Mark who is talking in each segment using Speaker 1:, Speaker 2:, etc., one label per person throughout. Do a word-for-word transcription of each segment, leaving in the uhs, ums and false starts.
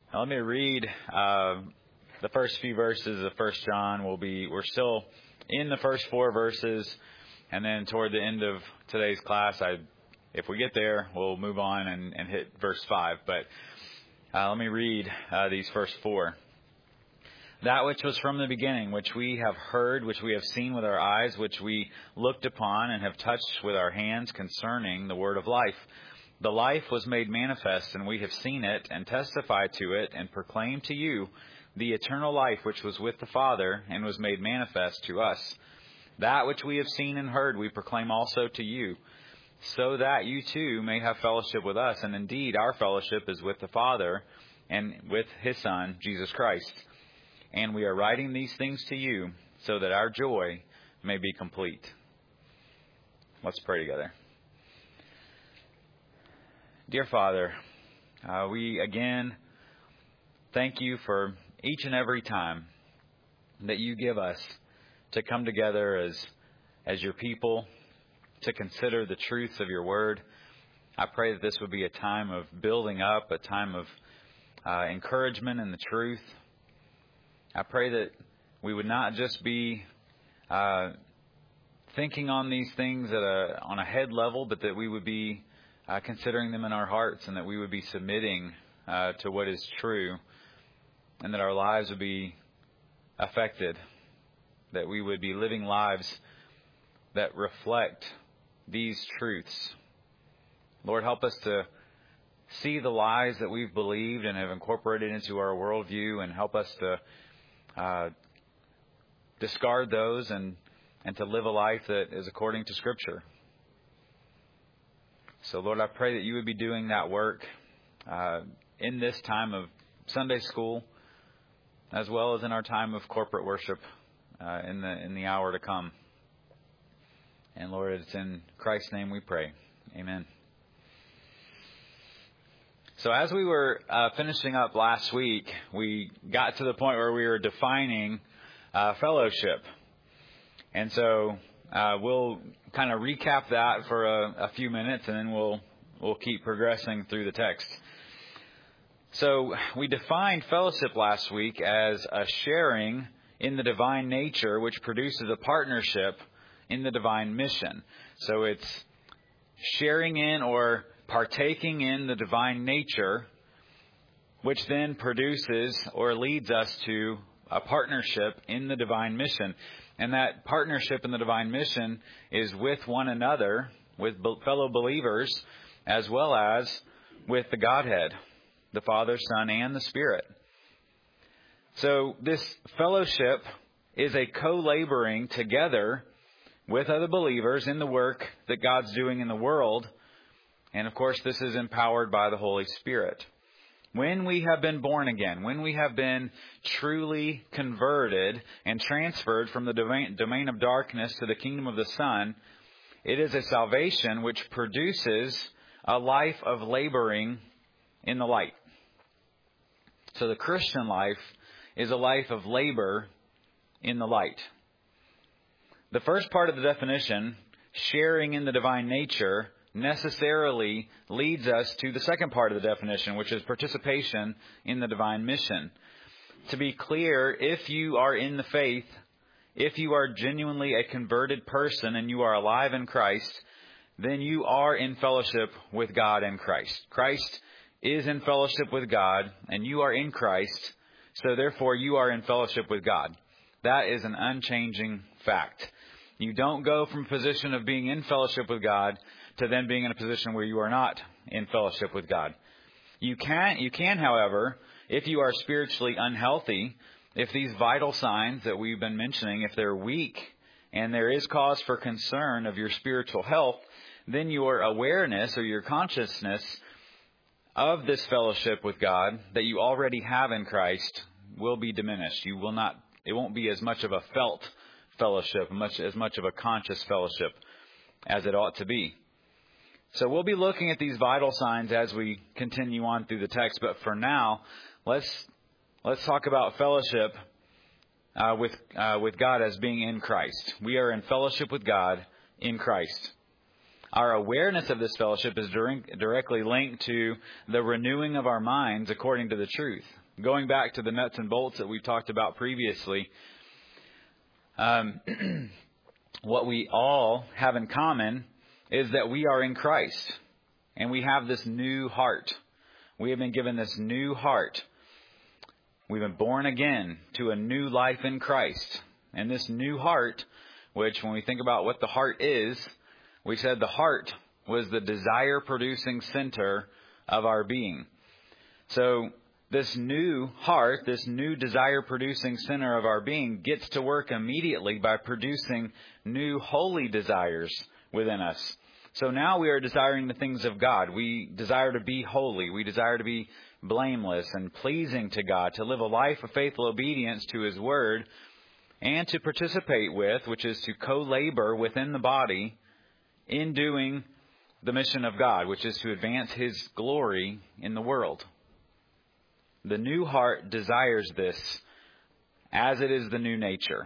Speaker 1: Now, let me read uh, the first few verses of First John. We'll be we're still in the first four verses, and then toward the end of today's class, I, if we get there, we'll move on and, and hit verse five. But uh, let me read uh, these first four. That which was from the beginning, which we have heard, which we have seen with our eyes, which we looked upon and have touched with our hands concerning the word of life. The life was made manifest, and we have seen it, and testified to it, and proclaimed to you the eternal life which was with the Father, and was made manifest to us. That which we have seen and heard we proclaim also to you, so that you too may have fellowship with us. And indeed, our fellowship is with the Father, and with His Son, Jesus Christ. And we are writing these things to you, so that our joy may be complete. Let's pray together. Dear Father, uh, we again thank you for each and every time that you give us to come together as as your people, to consider the truths of your word. I pray that this would be a time of building up, a time of uh, encouragement in the truth. I pray that we would not just be uh, thinking on these things at a, on a head level, but that we would be Uh, considering them in our hearts, and that we would be submitting uh, to what is true, and that our lives would be affected, that we would be living lives that reflect these truths. Lord, help us to see the lies that we've believed and have incorporated into our worldview, and help us to uh, discard those and, and to live a life that is according to Scripture. So, Lord, I pray that you would be doing that work uh, in this time of Sunday school, as well as in our time of corporate worship uh, in the in the hour to come. And, Lord, it's in Christ's name we pray. Amen. So as we were uh, finishing up last week, we got to the point where we were defining uh, fellowship. And so uh, we'll kind of recap that for a, a few minutes, and then we'll we'll keep progressing through the text. So we defined fellowship last week as a sharing in the divine nature, which produces a partnership in the divine mission. So it's sharing in or partaking in the divine nature, which then produces or leads us to a partnership in the divine mission. And that partnership in the divine mission is with one another, with fellow believers, as well as with the Godhead, the Father, Son, and the Spirit. So this fellowship is a co-laboring together with other believers in the work that God's doing in the world. And of course, this is empowered by the Holy Spirit. When we have been born again, when we have been truly converted and transferred from the domain, domain of darkness to the kingdom of the Son, it is a salvation which produces a life of laboring in the light. So the Christian life is a life of labor in the light. The first part of the definition, sharing in the divine nature, necessarily leads us to the second part of the definition, which is participation in the divine mission. To be clear, if you are in the faith, if you are genuinely a converted person and you are alive in Christ, then you are in fellowship with God and Christ. Christ is in fellowship with God, and you are in Christ, so therefore you are in fellowship with God. That is an unchanging fact. You don't go from a position of being in fellowship with God to then being in a position where you are not in fellowship with God. You can, you can, however, if you are spiritually unhealthy, if these vital signs that we've been mentioning, if they're weak and there is cause for concern of your spiritual health, then your awareness or your consciousness of this fellowship with God that you already have in Christ will be diminished. You will not, it won't be as much of a felt fellowship, much as much of a conscious fellowship as it ought to be. So we'll be looking at these vital signs as we continue on through the text. But for now, let's let's talk about fellowship uh, with uh, with God as being in Christ. We are in fellowship with God in Christ. Our awareness of this fellowship is directly linked to the renewing of our minds according to the truth. Going back to the nuts and bolts that we talked about previously, um, what we all have in common is that we are in Christ, and we have this new heart. We have been given this new heart. We've been born again to a new life in Christ. And this new heart, which when we think about what the heart is, we said the heart was the desire-producing center of our being. So this new heart, this new desire-producing center of our being gets to work immediately by producing new holy desires within us. So now we are desiring the things of God. We desire to be holy. We desire to be blameless and pleasing to God, to live a life of faithful obedience to His Word, and to participate with, which is to co-labor within the body in doing the mission of God, which is to advance His glory in the world. The new heart desires this, as it is the new nature.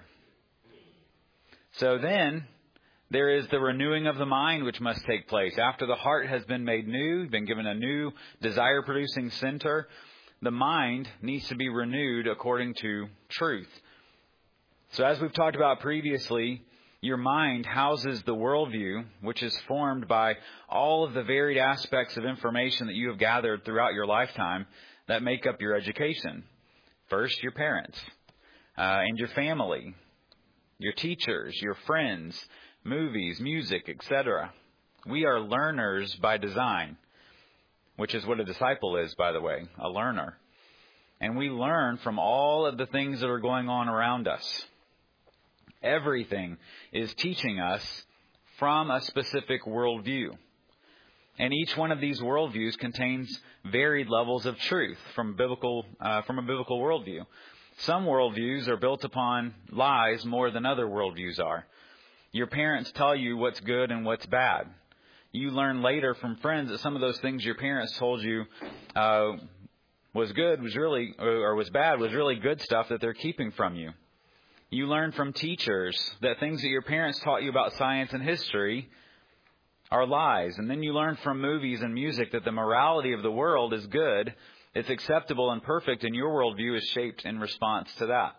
Speaker 1: So then, there is the renewing of the mind which must take place. After the heart has been made new, been given a new desire-producing center, the mind needs to be renewed according to truth. So as we've talked about previously, your mind houses the worldview, which is formed by all of the varied aspects of information that you have gathered throughout your lifetime that make up your education. First, your parents, uh, and your family, your teachers, your friends, movies, music, et cetera. We are learners by design, which is what a disciple is, by the way, a learner. And we learn from all of the things that are going on around us. Everything is teaching us from a specific worldview. And each one of these worldviews contains varied levels of truth from biblical, uh, from a biblical worldview. Some worldviews are built upon lies more than other worldviews are. Your parents tell you what's good and what's bad. You learn later from friends that some of those things your parents told you uh, was good, was really, or was bad, was really good stuff that they're keeping from you. You learn from teachers that things that your parents taught you about science and history are lies. And then you learn from movies and music that the morality of the world is good, it's acceptable and perfect, and your worldview is shaped in response to that.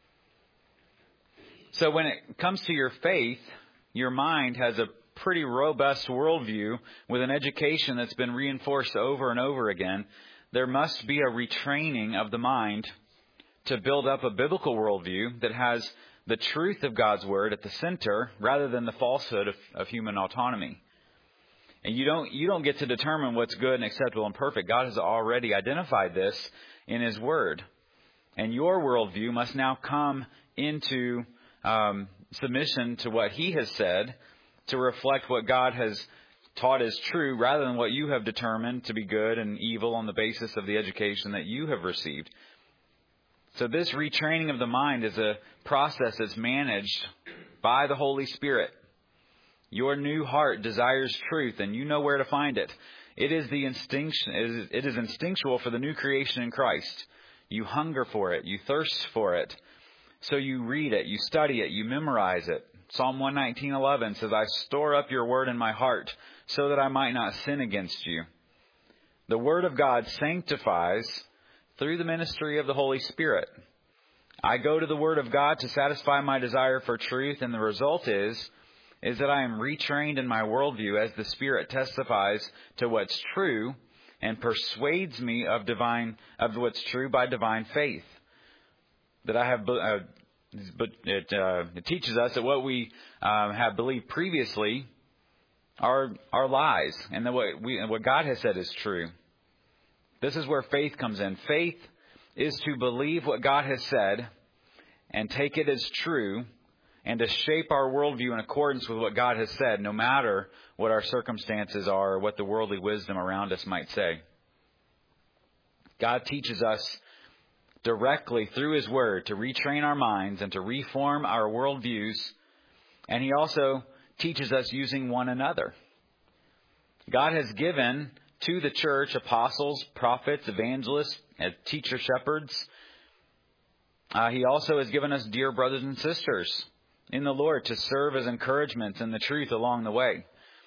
Speaker 1: So when it comes to your faith, your mind has a pretty robust worldview with an education that's been reinforced over and over again. There must be a retraining of the mind to build up a biblical worldview that has the truth of God's Word at the center rather than the falsehood of, of human autonomy. And you don't you don't get to determine what's good and acceptable and perfect. God has already identified this in His Word. And your worldview must now come into um, submission to what He has said to reflect what God has taught as true rather than what you have determined to be good and evil on the basis of the education that you have received. So this retraining of the mind is a process that's managed by the Holy Spirit. Your new heart desires truth, and you know where to find it. It is the instinction. It is instinctual for the new creation in Christ. You hunger for it. You thirst for it. So you read it. You study it. You memorize it. Psalm one nineteen eleven says, "I store up your word in my heart, so that I might not sin against you." The Word of God sanctifies through the ministry of the Holy Spirit. I go to the Word of God to satisfy my desire for truth, and the result is, is that I am retrained in my worldview as the Spirit testifies to what's true and persuades me of divine of what's true by divine faith. That I have, uh, but it, uh, it teaches us that what we um, have believed previously are are lies, and that what we what God has said is true. This is where faith comes in. Faith is to believe what God has said and take it as true, and to shape our worldview in accordance with what God has said, no matter what our circumstances are or what the worldly wisdom around us might say. God teaches us directly through His Word to retrain our minds and to reform our worldviews. And He also teaches us using one another. God has given to the church apostles, prophets, evangelists, and teacher shepherds. Uh, he also has given us dear brothers and sisters in the Lord to serve as encouragements in the truth along the way.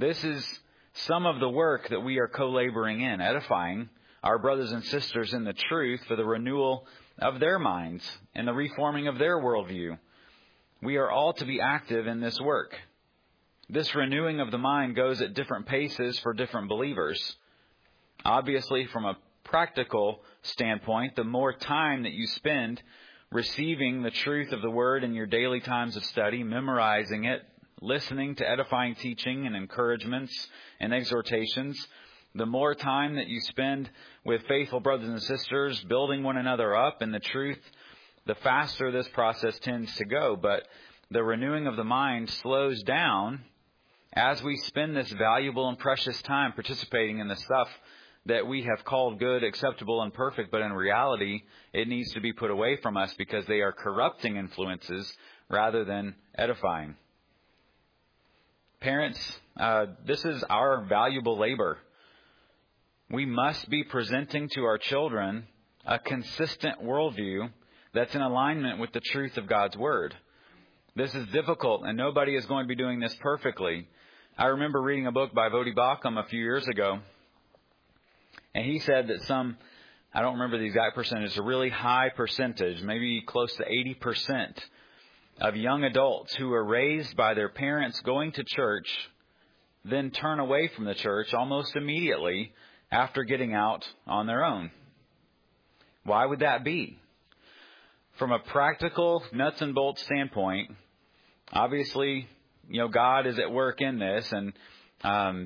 Speaker 1: This is some of the work that we are co-laboring in, edifying our brothers and sisters in the truth for the renewal of their minds and the reforming of their worldview. We are all to be active in this work. This renewing of the mind goes at different paces for different believers. Obviously, from a practical standpoint, the more time that you spend receiving the truth of the Word in your daily times of study, memorizing it, listening to edifying teaching and encouragements and exhortations, the more time that you spend with faithful brothers and sisters, building one another up in the truth, the faster this process tends to go. But the renewing of the mind slows down as we spend this valuable and precious time participating in the stuff that we have called good, acceptable, and perfect, but in reality, it needs to be put away from us because they are corrupting influences rather than edifying. Parents, uh, this is our valuable labor. We must be presenting to our children a consistent worldview that's in alignment with the truth of God's Word. This is difficult, and nobody is going to be doing this perfectly. I remember reading a book by Vodi Bakum a few years ago, and he said that some, I don't remember the exact percentage, a really high percentage, maybe close to eighty percent of young adults who are raised by their parents going to church then turn away from the church almost immediately after getting out on their own. Why would that be? From a practical nuts and bolts standpoint, obviously, you know, God is at work in this, and um,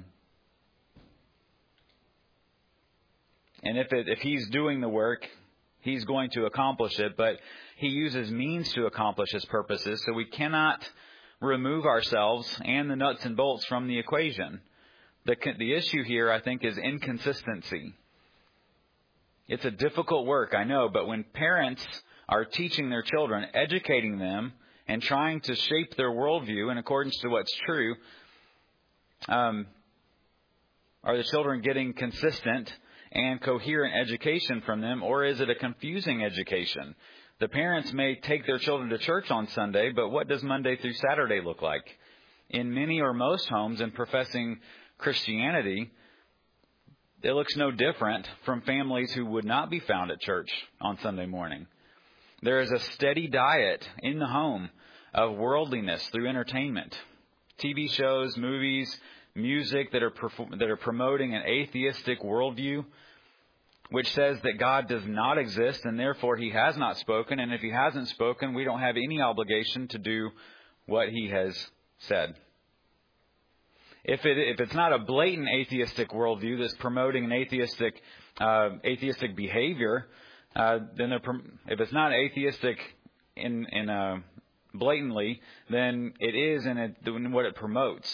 Speaker 1: and if it, if He's doing the work, He's going to accomplish it. But He uses means to accomplish His purposes, so we cannot remove ourselves and the nuts and bolts from the equation. The the issue here, I think, is inconsistency. It's a difficult work, I know, but when parents are teaching their children, educating them, and trying to shape their worldview in accordance to what's true, um, are the children getting consistent and coherent education from them, or is it a confusing education? The parents may take their children to church on Sunday, but what does Monday through Saturday look like? In many or most homes in professing Christianity, it looks no different from families who would not be found at church on Sunday morning. There is a steady diet in the home of worldliness through entertainment, T V shows, movies, music that are perform- that are promoting an atheistic worldview, which says that God does not exist and therefore He has not spoken. And if He hasn't spoken, we don't have any obligation to do what He has said. If it if it's not a blatant atheistic worldview that's promoting an atheistic uh, atheistic behavior, uh, then if it's not atheistic in in uh, blatantly, then it is in, it, in what it promotes.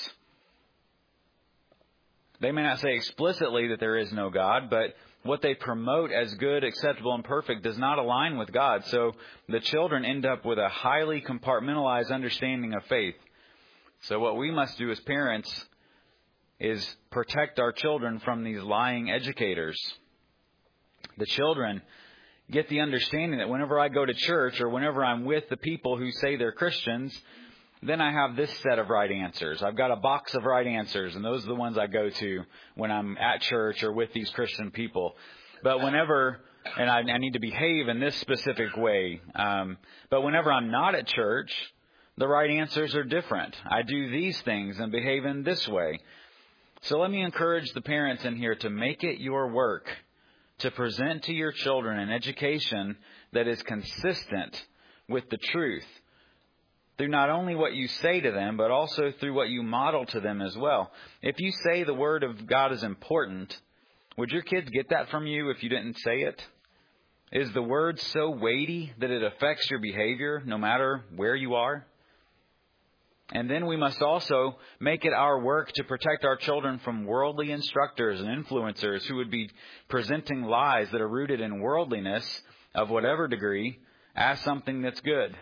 Speaker 1: They may not say explicitly that there is no God, but what they promote as good, acceptable, and perfect does not align with God. So the children end up with a highly compartmentalized understanding of faith. So what we must do as parents is protect our children from these lying educators. The children get the understanding that whenever I go to church or whenever I'm with the people who say they're Christians, then I have this set of right answers. I've got a box of right answers, and those are the ones I go to when I'm at church or with these Christian people. But whenever, and I, I need to behave in this specific way, um, but whenever I'm not at church, the right answers are different. I do these things and behave in this way. So let me encourage the parents in here to make it your work to present to your children an education that is consistent with the truth, through not only what you say to them, but also through what you model to them as well. If you say the Word of God is important, would your kids get that from you if you didn't say it? Is the Word so weighty that it affects your behavior no matter where you are? And then we must also make it our work to protect our children from worldly instructors and influencers who would be presenting lies that are rooted in worldliness of whatever degree as something that's good.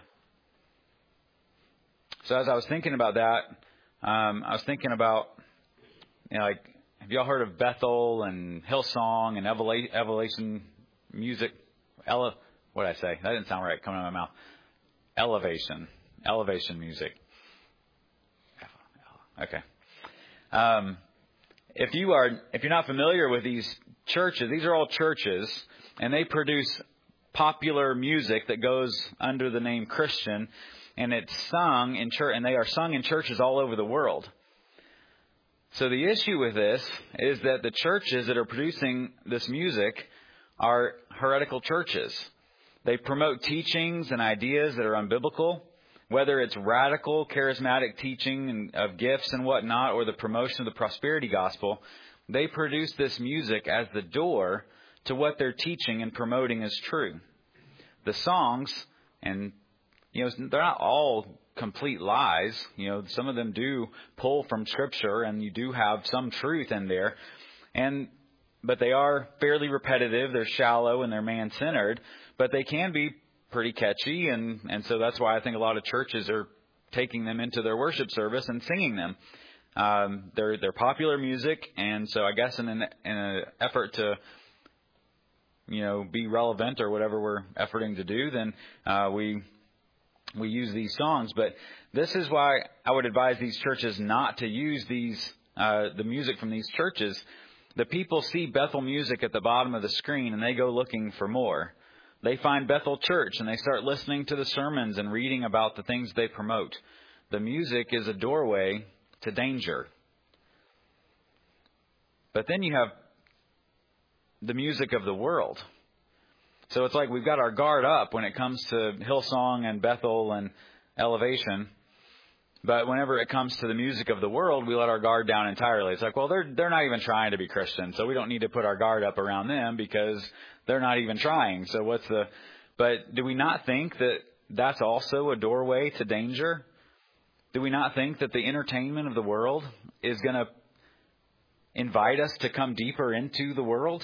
Speaker 1: So as I was thinking about that, um, I was thinking about, you know, like, have y'all heard of Bethel and Hillsong and Evela- Elevation music? Ele- what did I say? That didn't sound right coming out of my mouth. Elevation. Elevation music. Okay. Um, if you are, if you're not familiar with these churches, these are all churches, and they produce popular music that goes under the name Christian, and it's sung in church, and they are sung in churches all over the world. So the issue with this is that the churches that are producing this music are heretical churches. They promote teachings and ideas that are unbiblical, whether it's radical, charismatic teaching of gifts and whatnot, or the promotion of the prosperity gospel. They produce this music as the door to what they're teaching and promoting as true. The songs, and you know, they're not all complete lies. You know, some of them do pull from Scripture, and you do have some truth in there. And but they are fairly repetitive. They're shallow and they're man-centered, but they can be pretty catchy, and, and so that's why I think a lot of churches are taking them into their worship service and singing them. Um, they're they're popular music, and so I guess in an, in an effort to you know be relevant or whatever we're efforting to do, then uh, we we use these songs. But this is why I would advise these churches not to use these uh, the music from these churches. The people see Bethel music at the bottom of the screen, and they go looking for more. They find Bethel Church, and they start listening to the sermons and reading about the things they promote. The music is a doorway to danger. But then you have the music of the world. So it's like we've got our guard up when it comes to Hillsong and Bethel and Elevation. But whenever it comes to the music of the world, we let our guard down entirely. It's like, well, they're they're not even trying to be Christian, so we don't need to put our guard up around them because they're not even trying. So what's the... But do we not think that that's also a doorway to danger? Do we not think that the entertainment of the world is going to invite us to come deeper into the world?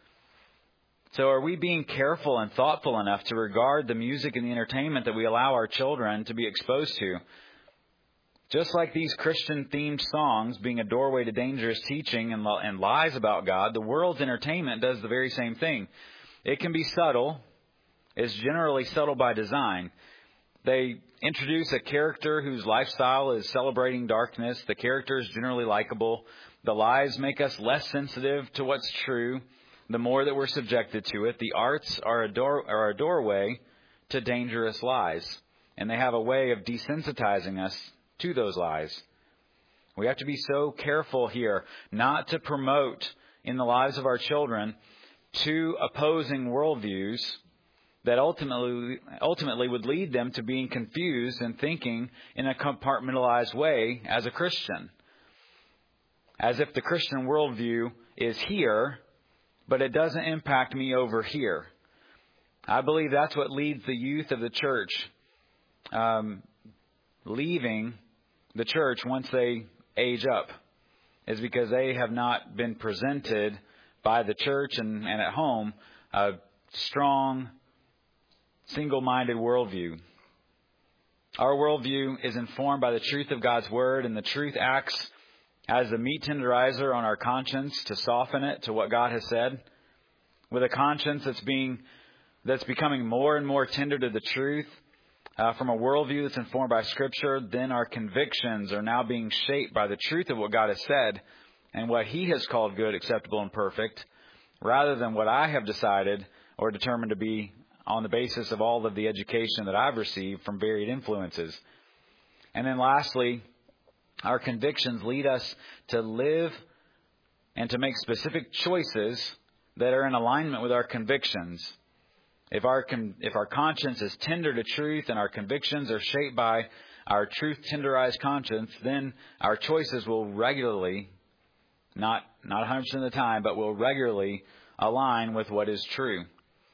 Speaker 1: So are we being careful and thoughtful enough to regard the music and the entertainment that we allow our children to be exposed to? Just like these Christian-themed songs being a doorway to dangerous teaching and, and lies about God, the world's entertainment does the very same thing. It can be subtle. It's generally subtle by design. They introduce a character whose lifestyle is celebrating darkness. The character is generally likable. The lies make us less sensitive to what's true the more that we're subjected to it. The arts are a, door, are a doorway to dangerous lies, and they have a way of desensitizing us to those lies. We have to be so careful here not to promote in the lives of our children two opposing worldviews that ultimately ultimately would lead them to being confused and thinking in a compartmentalized way as a Christian. As if the Christian worldview is here, but it doesn't impact me over here. I believe that's what leads the youth of the church um, leaving the church once they age up, is because they have not been presented by the church and, and at home a strong, single-minded worldview. Our worldview is informed by the truth of God's Word, and the truth acts as a meat tenderizer on our conscience to soften it to what God has said. With a conscience that's being that's becoming more and more tender to the truth, Uh, from a worldview that's informed by Scripture, then our convictions are now being shaped by the truth of what God has said and what He has called good, acceptable, and perfect, rather than what I have decided or determined to be on the basis of all of the education that I've received from varied influences. And then lastly, our convictions lead us to live and to make specific choices that are in alignment with our convictions. If our if our conscience is tender to truth and our convictions are shaped by our truth-tenderized conscience, then our choices will regularly, not not one hundred percent of the time, but will regularly align with what is true.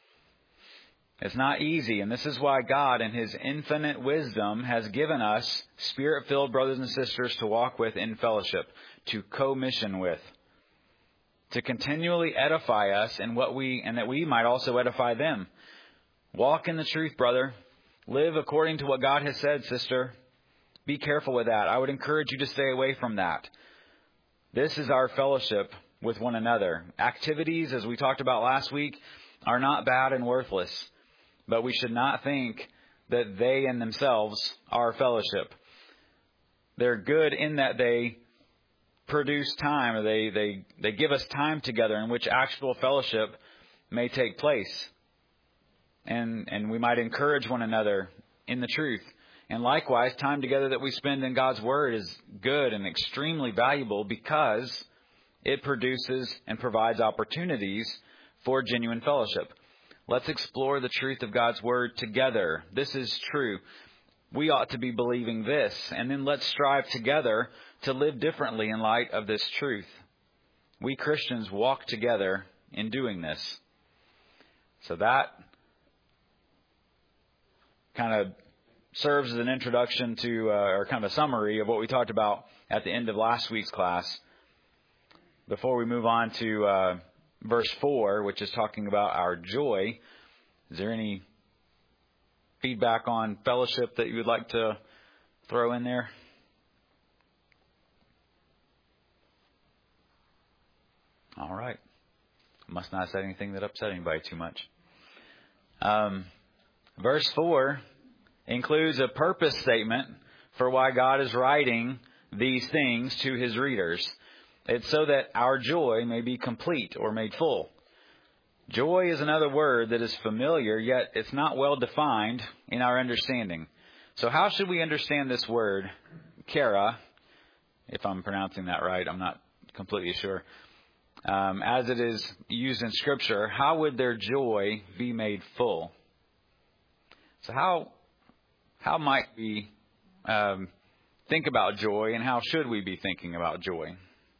Speaker 1: It's not easy, and this is why God, in His infinite wisdom, has given us Spirit-filled brothers and sisters to walk with in fellowship, to co-mission with, to continually edify us in what we, and that we might also edify them. Walk in the truth, brother. Live according to what God has said, sister. Be careful with that. I would encourage you to stay away from that. This is our fellowship with one another. Activities, as we talked about last week, are not bad and worthless, but we should not think that they in themselves are fellowship. They're good in that they produce time, or they, they, they give us time together in which actual fellowship may take place. And, and we might encourage one another in the truth. And likewise, time together that we spend in God's Word is good and extremely valuable because it produces and provides opportunities for genuine fellowship. Let's explore the truth of God's Word together. This is true. We ought to be believing this. And then let's strive together to live differently in light of this truth. We Christians walk together in doing this. So that kind of serves as an introduction to, uh, or kind of a summary of what we talked about at the end of last week's class. Before we move on to uh, verse four, which is talking about our joy, is there any feedback on fellowship that you would like to throw in there? All right. Must not have said anything that upset anybody too much. Um, verse four includes a purpose statement for why God is writing these things to His readers. It's so that our joy may be complete or made full. Joy is another word that is familiar, yet it's not well defined in our understanding. So how should we understand this word, chara, if I'm pronouncing that right? I'm not completely sure. Um, as it is used in Scripture, how would their joy be made full? So how how might we um, think about joy, and how should we be thinking about joy?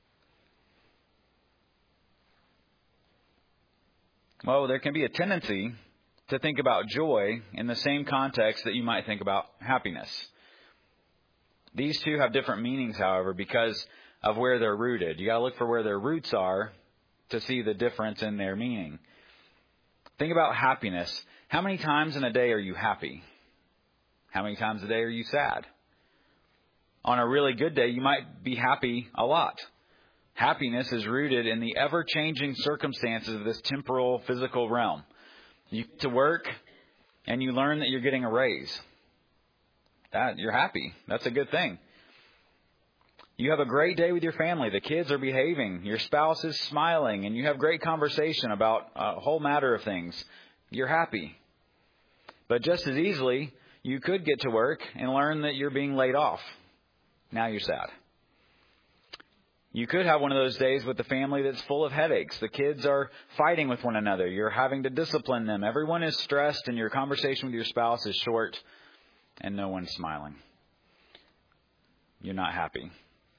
Speaker 1: Well, there can be a tendency to think about joy in the same context that you might think about happiness. These two have different meanings, however, because of where they're rooted. You got to look for where their roots are to see the difference in their meaning. Think about happiness. How many times in a day are you happy? How many times a day are you sad? On a really good day, you might be happy a lot. Happiness is rooted in the ever-changing circumstances of this temporal, physical realm. You get to work and you learn that you're getting a raise. That you're happy. That's a good thing. You have a great day with your family. The kids are behaving. Your spouse is smiling, and you have great conversation about a whole matter of things. You're happy. But just as easily, you could get to work and learn that you're being laid off. Now you're sad. You could have one of those days with the family that's full of headaches. The kids are fighting with one another. You're having to discipline them. Everyone is stressed, and your conversation with your spouse is short, and no one's smiling. You're not happy.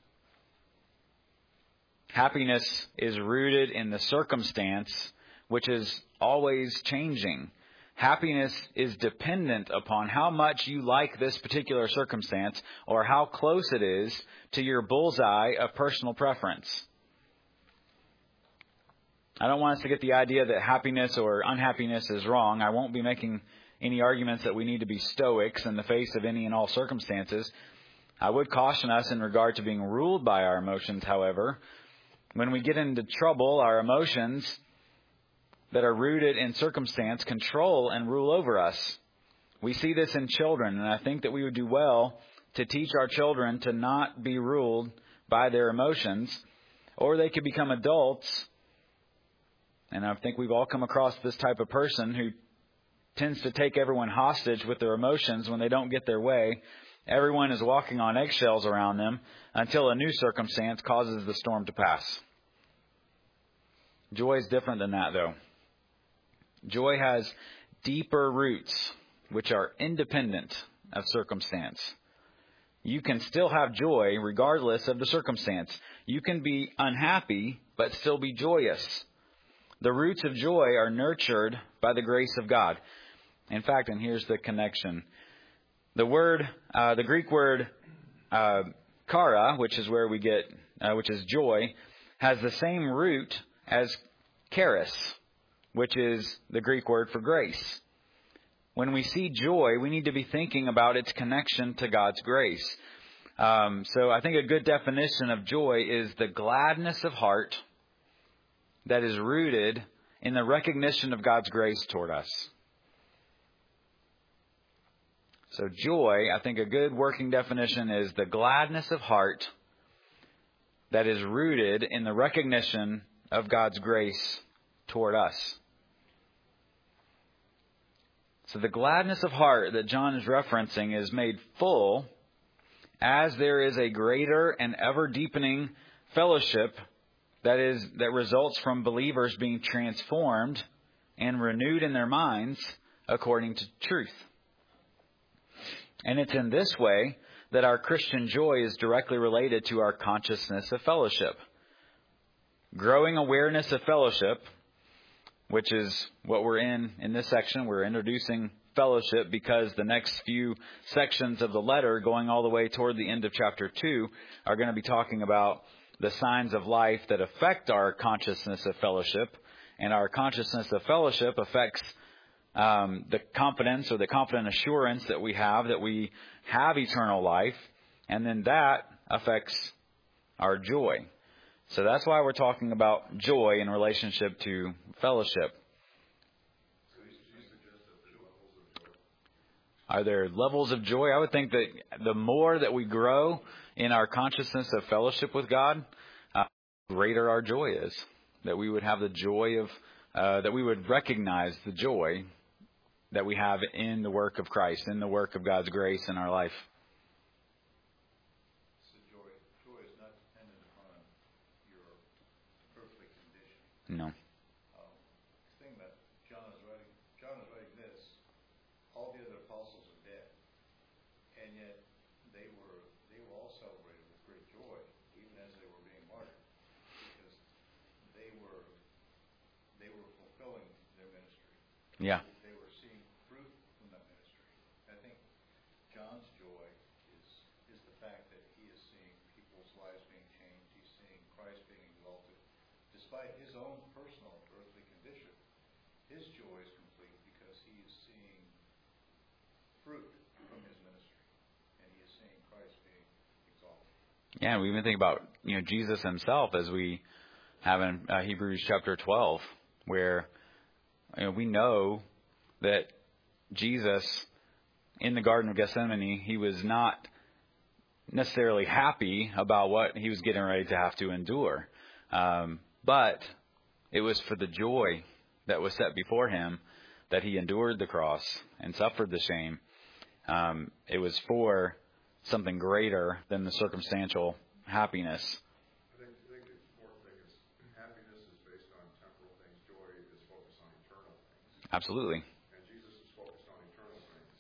Speaker 1: Happiness is rooted in the circumstance, which is always changing. Happiness is dependent upon how much you like this particular circumstance or how close it is to your bullseye of personal preference. I don't want us to get the idea that happiness or unhappiness is wrong. I won't be making any arguments that we need to be stoics in the face of any and all circumstances. I would caution us in regard to being ruled by our emotions, however. When we get into trouble, our emotions that are rooted in circumstance control and rule over us. We see this in children, and I think that we would do well to teach our children to not be ruled by their emotions, or they could become adults. And I think we've all come across this type of person who tends to take everyone hostage with their emotions when they don't get their way. Everyone is walking on eggshells around them until a new circumstance causes the storm to pass. Joy is different than that, though. Joy has deeper roots, which are independent of circumstance. You can still have joy regardless of the circumstance. You can be unhappy, but still be joyous. The roots of joy are nurtured by the grace of God. In fact, and here's the connection. The word, uh, the Greek word uh, chara, which is where we get, uh, which is joy, has the same root as charis, which is the Greek word for grace. When we see joy, we need to be thinking about its connection to God's grace. Um, so I think a good definition of joy is the gladness of heart that is rooted in the recognition of God's grace toward us. So joy, I think a good working definition is the gladness of heart that is rooted in the recognition of God's grace toward us. So the gladness of heart that John is referencing is made full as there is a greater and ever deepening fellowship that is that results from believers being transformed and renewed in their minds according to truth. And it's in this way that our Christian joy is directly related to our consciousness of fellowship. Growing awareness of fellowship, which is what we're in in this section. We're introducing fellowship because the next few sections of the letter, going all the way toward the end of chapter two, are going to be talking about the signs of life that affect our consciousness of fellowship. And our consciousness of fellowship affects um, the confidence or the confident assurance that we have that we have eternal life. And then that affects our joy. So that's why we're talking about joy in relationship to fellowship. Are there levels of joy? I would think that the more that we grow in our consciousness of fellowship with God, uh, the greater our joy is. That we would have the joy of, uh, that we would recognize the joy that we have in the work of Christ, in the work of God's grace in our life. No.
Speaker 2: Um, the thing that John is writing, John is writing this. All the other apostles are dead, and yet they were they were all celebrated with great joy, even as they were being martyred, because they were they were fulfilling their ministry.
Speaker 1: Yeah.
Speaker 2: They were seeing fruit from that ministry. I think John's joy is is the fact that he is seeing people's lives being changed. He's seeing Christ being exalted. Despite his own personal earthly condition, his joy is complete because he is seeing fruit from his ministry, and he is seeing Christ being exalted.
Speaker 1: Yeah, we even think about, you know, Jesus himself, as we have in uh, Hebrews chapter twelve, where, you know, we know that Jesus in the Garden of Gethsemane, he was not necessarily happy about what he was getting ready to have to endure. Um, But it was for the joy that was set before him that he endured the cross and suffered the shame. Um, it was for something greater than the circumstantial happiness.
Speaker 3: I think, I think the important thing is happiness is based on temporal things. Joy is focused on eternal things.
Speaker 1: Absolutely.
Speaker 3: And Jesus is focused on eternal things.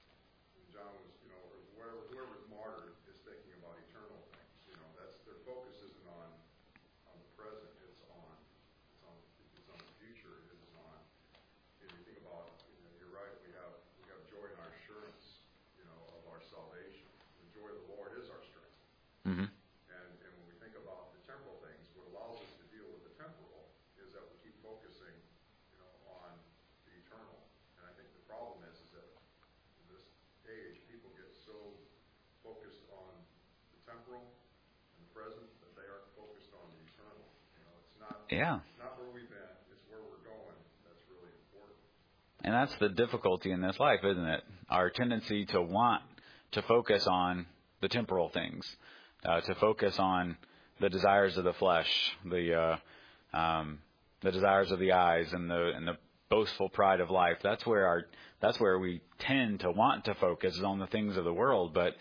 Speaker 3: And John was, you know, or whoever, whoever's martyred is thinking about eternal things. You know, that's their focus isn't on on the present. It's on it's on it's on the future. It is on. If you think about, you know, you're right. We have we have joy in our assurance, you know, of our salvation. The joy of the Lord is our strength.
Speaker 1: Mm-hmm.
Speaker 3: And and when we think about the temporal things, what allows us to deal with the temporal is that we keep focusing, you know, on the eternal. And I think the problem is is that in this age, people get so focused on the temporal and the present that they aren't focused on the eternal. You know, it's not
Speaker 1: Yeah.
Speaker 3: it's not where we've been, it's where we're going. That's really important.
Speaker 1: And that's the difficulty in this life, isn't it? Our tendency to want to focus on the temporal things, uh, to focus on the desires of the flesh, the uh, um, the desires of the eyes, and the and the boastful pride of life. That's where our that's where we tend to want to focus, is on the things of the world. But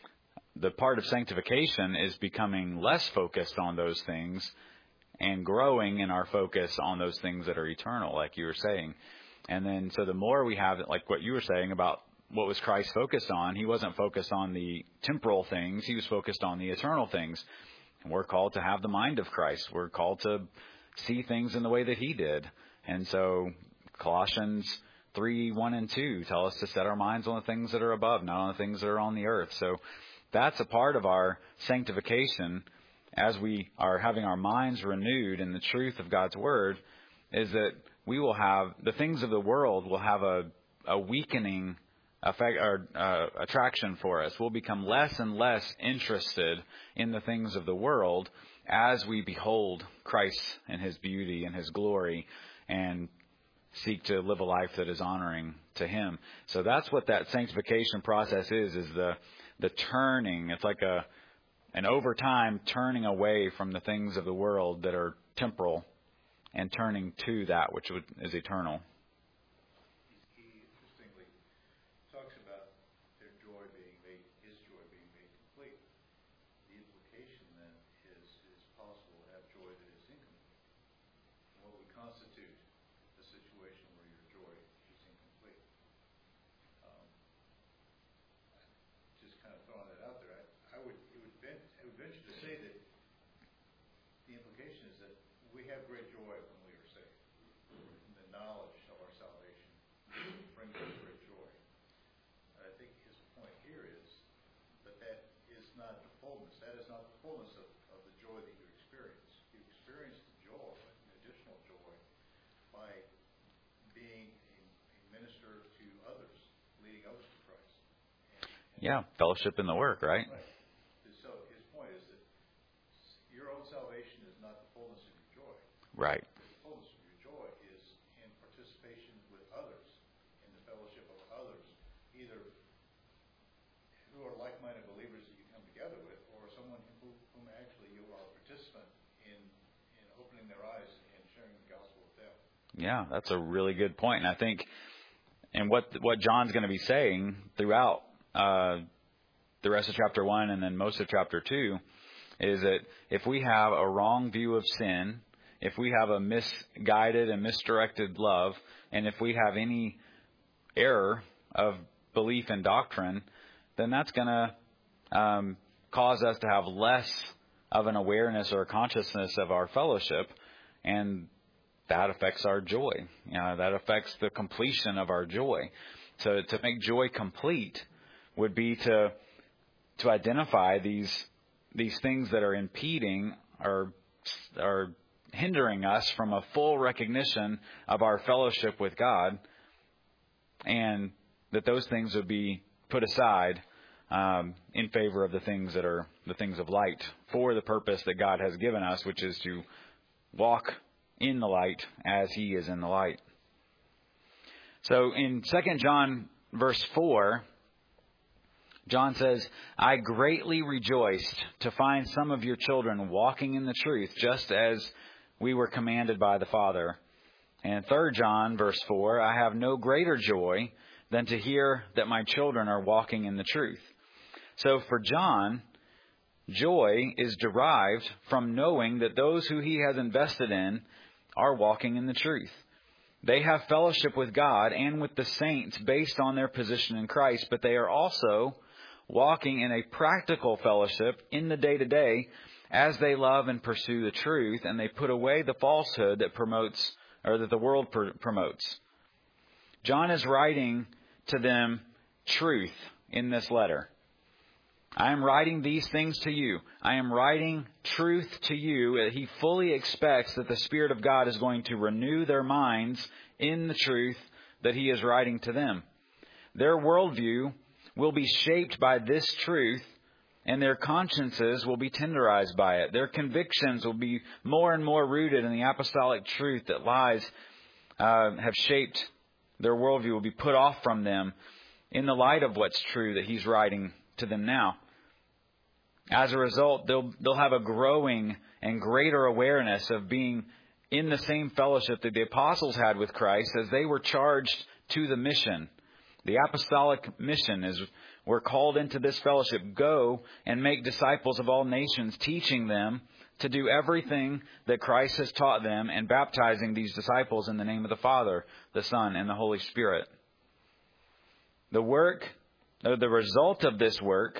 Speaker 1: the part of sanctification is becoming less focused on those things and growing in our focus on those things that are eternal, like you were saying. And then, so the more we have, like what you were saying about what was Christ focused on, he wasn't focused on the temporal things. He was focused on the eternal things. And we're called to have the mind of Christ. We're called to see things in the way that he did. And so Colossians three, one and two tell us to set our minds on the things that are above, not on the things that are on the earth. So that's a part of our sanctification as we are having our minds renewed in the truth of God's word, is that we will have, the things of the world will have a, a weakening effect or uh, attraction for us. We'll become less and less interested in the things of the world as we behold Christ and his beauty and his glory and seek to live a life that is honoring to him. So that's what that sanctification process is, is the the turning. It's like a and over time turning away from the things of the world that are temporal and turning to that which is eternal.
Speaker 2: He interestingly talks about their joy being made, his joy being made complete. The implication then is it is possible to have joy that is incomplete. What would constitute a situation where your joy is incomplete? Um, just kind of throwing that out there. I, I would it would ven- I would venture to say that the implication is that we have great joy when we are saved. The knowledge of our salvation brings us great joy. I think his point here is that that is not the fullness. That is not the fullness of, of the joy that you experience. You experience the joy, an additional joy, by being a, a minister to others, leading others to Christ. And, and
Speaker 1: Yeah, fellowship in the work, right?
Speaker 2: Right. So his point is that your own salvation is not the fullness of your joy.
Speaker 1: Right.
Speaker 2: The fullness of your joy is in participation with others, in the fellowship of others, either who are like-minded believers that you come together with, or someone who, whom actually you are a participant in, in opening their eyes and sharing the gospel with them.
Speaker 1: Yeah, that's a really good point. And I think, and what what John's going to be saying throughout uh, the rest of chapter one and then most of chapter two is that if we have a wrong view of sin, if we have a misguided and misdirected love, and if we have any error of belief and doctrine, then that's going to um, cause us to have less of an awareness or a consciousness of our fellowship, and that affects our joy. You know, that affects the completion of our joy. So to make joy complete would be to to identify these these things that are impeding or are hindering us from a full recognition of our fellowship with God, and that those things would be put aside um, in favor of the things that are the things of light for the purpose that God has given us, which is to walk in the light as He is in the light. So in Second John verse four, John says, I greatly rejoiced to find some of your children walking in the truth, just as we were commanded by the Father. And Third John verse four, I have no greater joy than to hear that my children are walking in the truth. So for John, joy is derived from knowing that those who he has invested in are walking in the truth. They have fellowship with God and with the saints based on their position in Christ, but they are also walking in a practical fellowship in the day-to-day as they love and pursue the truth, and they put away the falsehood that promotes or that the world pr- promotes. John is writing to them truth in this letter. I am writing these things to you. I am writing truth to you. He fully expects that the Spirit of God is going to renew their minds in the truth that He is writing to them. Their worldview will be shaped by this truth, and their consciences will be tenderized by it. Their convictions will be more and more rooted in the apostolic truth that lies uh, have shaped their worldview, will be put off from them in the light of what's true that He's writing to them now. As a result, they'll they'll have a growing and greater awareness of being in the same fellowship that the apostles had with Christ as they were charged to the mission. The apostolic mission is we're called into this fellowship. Go and make disciples of all nations, teaching them to do everything that Christ has taught them and baptizing these disciples in the name of the Father, the Son, and the Holy Spirit. The work, or the result of this work,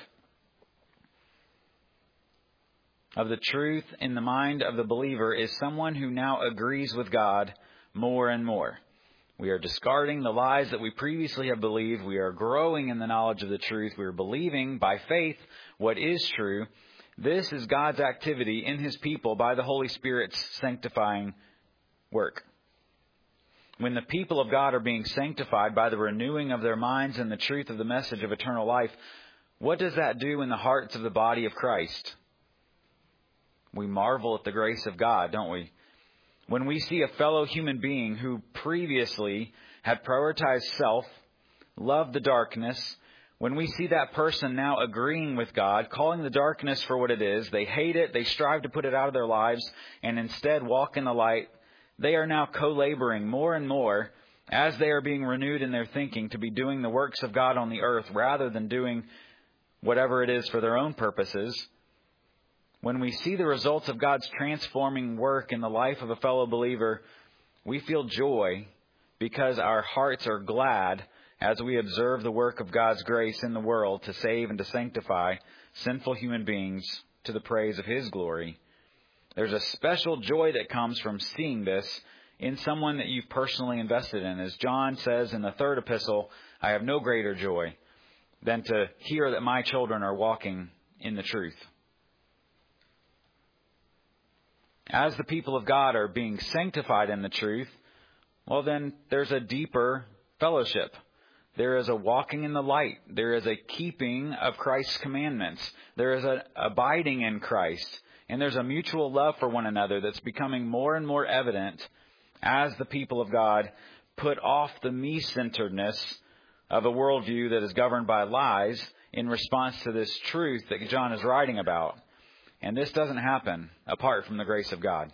Speaker 1: of the truth in the mind of the believer is someone who now agrees with God more and more. We are discarding the lies that we previously have believed. We are growing in the knowledge of the truth. We are believing by faith what is true. This is God's activity in His people by the Holy Spirit's sanctifying work. When the people of God are being sanctified by the renewing of their minds and the truth of the message of eternal life, what does that do in the hearts of the body of Christ? We marvel at the grace of God, don't we? When we see a fellow human being who previously had prioritized self, loved the darkness, when we see that person now agreeing with God, calling the darkness for what it is, they hate it, they strive to put it out of their lives, and instead walk in the light, they are now co-laboring more and more as they are being renewed in their thinking to be doing the works of God on the earth rather than doing whatever it is for their own purposes. When we see the results of God's transforming work in the life of a fellow believer, we feel joy because our hearts are glad as we observe the work of God's grace in the world to save and to sanctify sinful human beings to the praise of His glory. There's a special joy that comes from seeing this in someone that you've personally invested in. As John says in the third epistle, I have no greater joy than to hear that my children are walking in the truth. As the people of God are being sanctified in the truth, well then there's a deeper fellowship. There is a walking in the light. There is a keeping of Christ's commandments. There is an abiding in Christ. And there's a mutual love for one another that's becoming more and more evident as the people of God put off the me-centeredness of a worldview that is governed by lies in response to this truth that John is writing about. And this doesn't happen apart from the grace of God.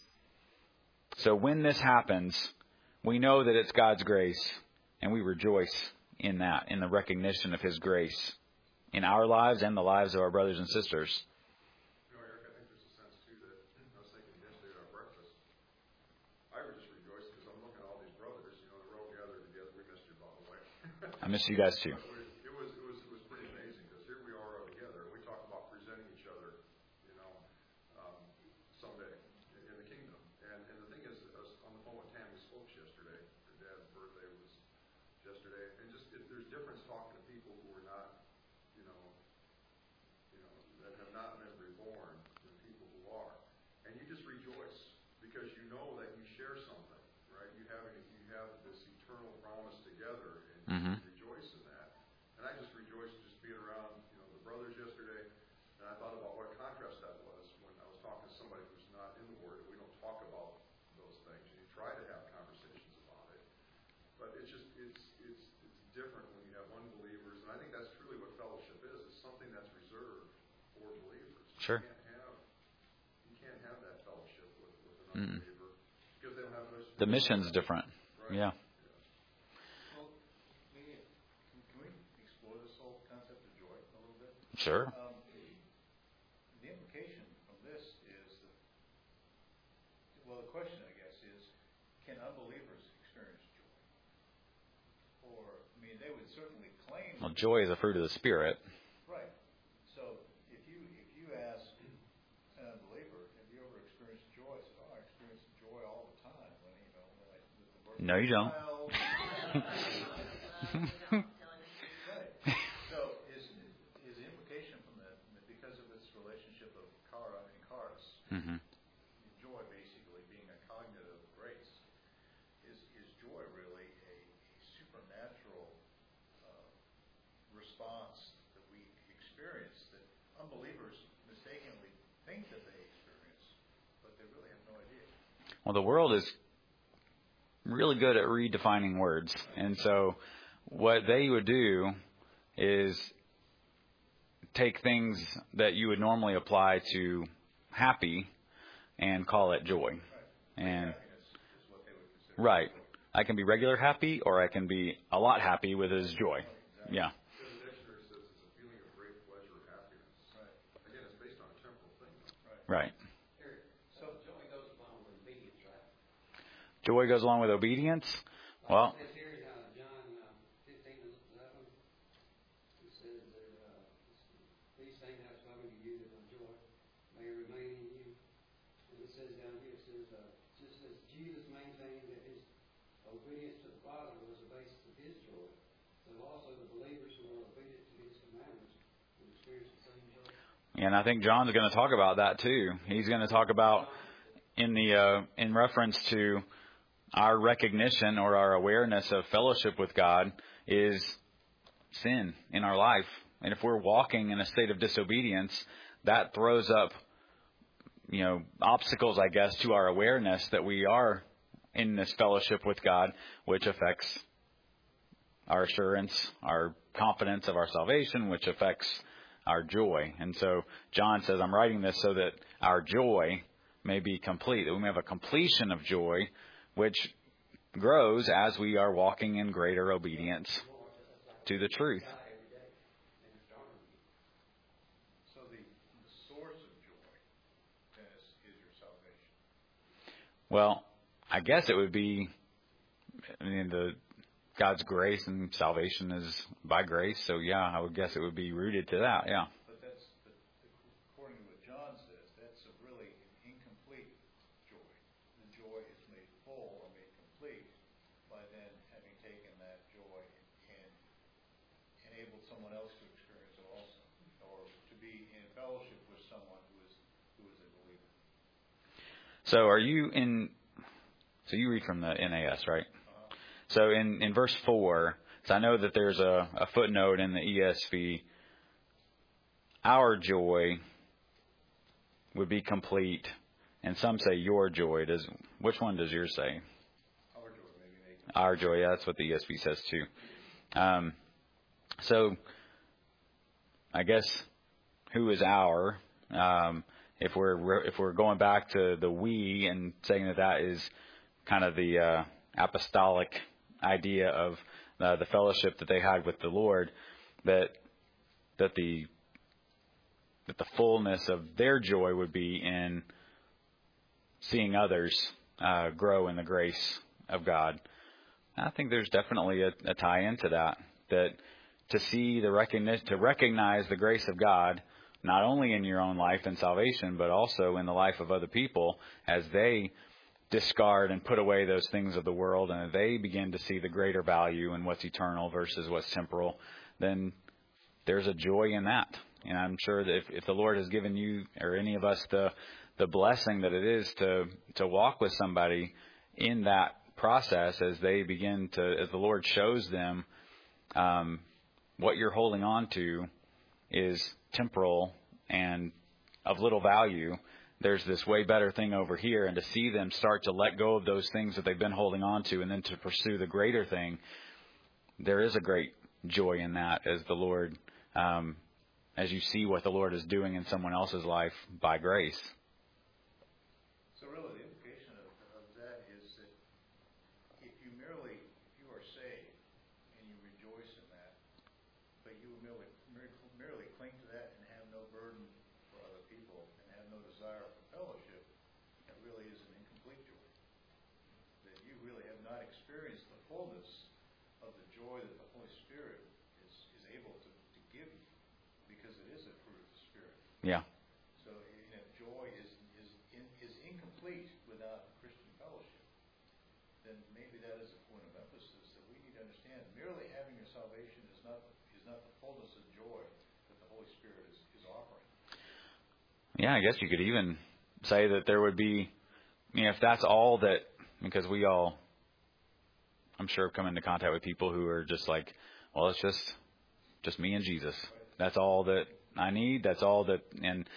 Speaker 1: So when this happens, we know that it's God's grace, and we rejoice in that, in the recognition of His grace in our lives and the lives of our brothers and sisters.
Speaker 3: You know, Eric, I think there's a sense, too, that I was thinking yesterday at our breakfast, I was just rejoiced because I'm looking at all these brothers, you know, they're all gathered together. We missed you, by the way.
Speaker 1: I miss you guys, too.
Speaker 3: It was, it was, it was pretty amazing because here we are all together, and we talk about presenting each other, you know, um, someday in the kingdom. And, and the thing is, I was on the phone with Tammy Spokes yesterday. Her dad's birthday was yesterday, and just it, there's difference talking to people who are not, you know, you know, that have not been reborn than people who are, and you just rejoice because you know that you share something, right? You have you have this eternal promise together, and
Speaker 1: Mm-hmm.
Speaker 3: you rejoice in that. And I just rejoiced just being around, you know, the brothers yesterday, and I thought about what a contrast that was when I was talking to somebody who's not in the Word, and we don't talk about those things, and you try to have conversations about it. But it's just, it's it's it's different when you have unbelievers, and I think that's truly what fellowship is. It's something that's reserved for believers.
Speaker 1: Sure.
Speaker 3: You can't have, you can't have that fellowship with, with an unbeliever mm. because they don't have those.
Speaker 1: The mission's different.
Speaker 3: Right?
Speaker 1: Yeah.
Speaker 2: Well, maybe, can, can we explore this whole concept of joy a little bit?
Speaker 1: Sure.
Speaker 2: Um, the implication from this is that, well, the question, I guess, is, can unbelievers experience joy? Or, I mean, they would certainly claim...
Speaker 1: Well, joy is a fruit of the Spirit.
Speaker 2: Right. So, if you if you ask an unbeliever, have you ever experienced joy? I said, oh, I experience joy all the time. When, you know, when I, with the birth
Speaker 1: No, you don't.
Speaker 2: child. Right. So, is is the implication from that, that because of its relationship of kara and charis,
Speaker 1: Mm-hmm.
Speaker 2: joy basically being a cognitive grace, is is joy really a, a supernatural uh, response that we experience that unbelievers mistakenly think that they experience, but they really have no idea.
Speaker 1: Well, the world is really good at redefining words. And so what they would do is take things that you would normally apply to happy and call it joy. And
Speaker 2: Happiness is what they would consider.
Speaker 1: right. I can be regular happy or I can be a lot happy with His joy. Yeah.
Speaker 3: The dictionary says it's a feeling of great pleasure or happiness.
Speaker 2: Right.
Speaker 3: Again, it's based on a temporal thing.
Speaker 1: Right.
Speaker 4: So joy goes along with obedience, right?
Speaker 1: Joy goes along with obedience. Well,
Speaker 4: It says here in uh, John uh, fifteen and eleven, it says that uh, these things I've spoken to you that my joy may remain in you. And it says down here, it says, uh, just as Jesus maintained that his obedience to the Father was the basis of his joy, so also the believers who are obedient to his commandments will experience the same joy.
Speaker 1: and I think John's going to talk about that too. He's going to talk about in the uh, in reference to our recognition or our awareness of fellowship with God is sin in our life. And if we're walking in a state of disobedience, that throws up, you know, obstacles, I guess, to our awareness that we are in this fellowship with God, which affects our assurance, our confidence of our salvation, which affects our joy. And so John says, I'm writing this so that our joy may be complete, that we may have a completion of joy, which grows as we are walking in greater obedience to the truth.
Speaker 2: So the, the source of joy, Dennis, is your salvation.
Speaker 1: Well, I guess it would be, I mean, the God's grace and salvation is by grace. So, yeah, I would guess it would be rooted to that, yeah.
Speaker 2: But that's, but according to what John says, that's a really incomplete joy. The joy is made full or made complete by then having taken that joy and enabled someone else to experience it also, or to be in fellowship with someone who is who is a believer.
Speaker 1: So are you in, so you read from the N A S, right? So in, in verse four, so I know that there's a, a footnote in the E S V. Our joy would be complete, and some say your joy. Does which one does yours say?
Speaker 2: Our joy, maybe make
Speaker 1: Our joy, yeah, that's what the E S V says too. Um, so I guess who is our? Um, if we're if we're going back to the we and saying that that is kind of the uh, apostolic idea of uh, the fellowship that they had with the Lord, that that the that the fullness of their joy would be in seeing others uh, grow in the grace of God. I think there's definitely a, a tie into that. That to see the recognition, to recognize the grace of God, not only in your own life and salvation, but also in the life of other people as they discard and put away those things of the world, and they begin to see the greater value in what's eternal versus what's temporal, then there's a joy in that. And I'm sure that if, if the Lord has given you or any of us the the blessing that it is to to walk with somebody in that process as they begin to, as the Lord shows them um, what you're holding on to is temporal and of little value, there's this way better thing over here, and to see them start to let go of those things that they've been holding on to and then to pursue the greater thing, there is a great joy in that as the Lord, um, as you see what the Lord is doing in someone else's life by grace.
Speaker 2: So really the implication of, of that is that if you merely, if you are saved and you rejoice in that, but you merely, merely cling to that and have no burden for other people and have no desire for fellowship, that really is an incomplete joy. That you really have not experienced the fullness of the joy that the Holy Spirit is, is able to, to give you, because it is a fruit of the Spirit.
Speaker 1: Yeah.
Speaker 2: So you know, joy is is in, is incomplete without Christian fellowship. Then maybe that is a point of emphasis that we need to understand. Merely having your salvation is not is not the fullness of joy that the Holy Spirit is, is offering.
Speaker 1: Yeah, I guess you could even say that there would be, you know, if that's all that, because we all, I'm sure, have come into contact with people who are just like, well, it's just, just me and Jesus. That's all that I need. That's all that, and